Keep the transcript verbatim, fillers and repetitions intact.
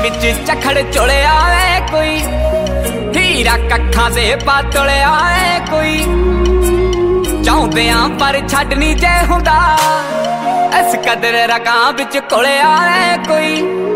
विच चखड़ चुलिया है कोई, हीरा कक्खां दे पातलिया है कोई। चाहुंदियां पर छड्ड नी जे हुंदा, इस कदर रकां विच घुलिया है कोई।